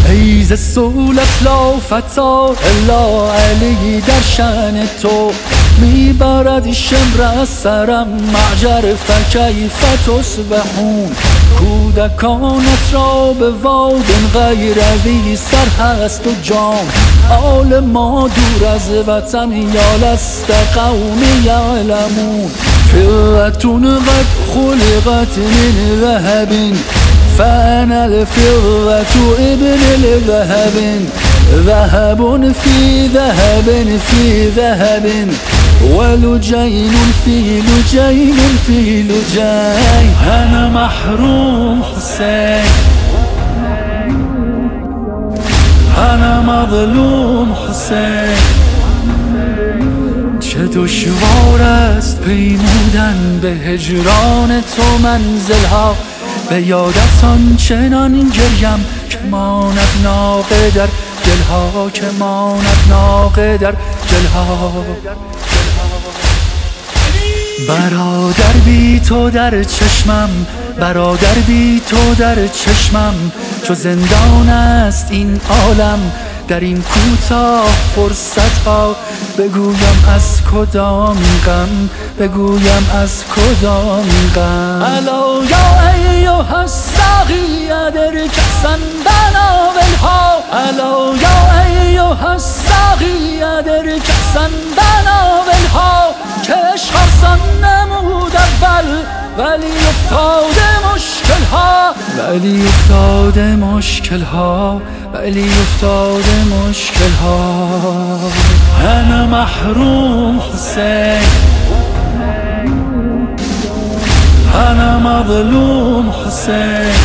ای ز سولت لا فتا الا علی در شأن تو میبرد شمر از سرم معجر فکیف تصبحون کودکانت را به واد غیر وی سر هست و جان آل ما دور از وطن یا لست قوم یعلمون فضة قد خلقت من ذهب فأنا الفضة ابن الذهب ذهب في ذهب في ذهب ولجين في لجين في لجين أنا محروم حسين أنا مظلوم حسین چه دشوار است پیمودن به هجران تو منزلها به یادت آنچنان گریم که ماند ناقه در دلها که ماند ناقه در دلها برادر بی تو در چشمم برادر بی تو در چشمم چو زندان است این عالم در این کوتاه فرصت ها بگویم از کدام غم بگویم از کدام غم الا یا ایها الساقی ادرکسن بناولها الا یا ایها الساقی ادرکسن بناولها که عشق آسان نمود اول ولی افتاده مشکل ها ولی افتاده مشکل ها ولی افتاده مشکل ها انا محروم حسین انا مظلوم حسین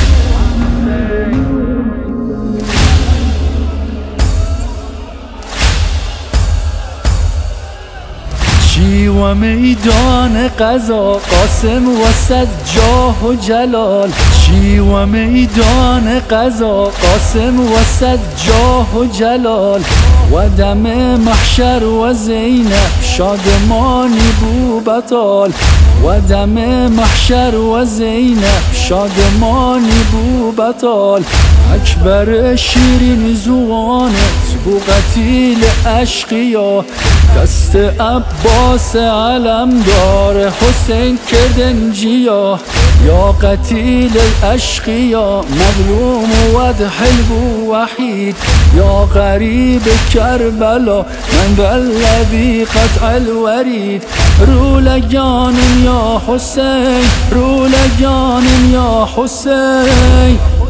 و میدان قضا قاسم وسط جاه و جلال چی و میدان قضا قاسم وسط جاه و جلال و دم محشر و زینب شادمانی بو بطال و دم محشر و زینب شادمانی بو بطال اکبر شیرین زوانت بو قتیل اشقیا دست عباس علمدار حسین کردن جیا یا قتیل الاشقیا مظلوم وضح بو وحید یا غریب کربلا من ذا الذی قطع الورید رولگان یا حسین رولگان یا حسین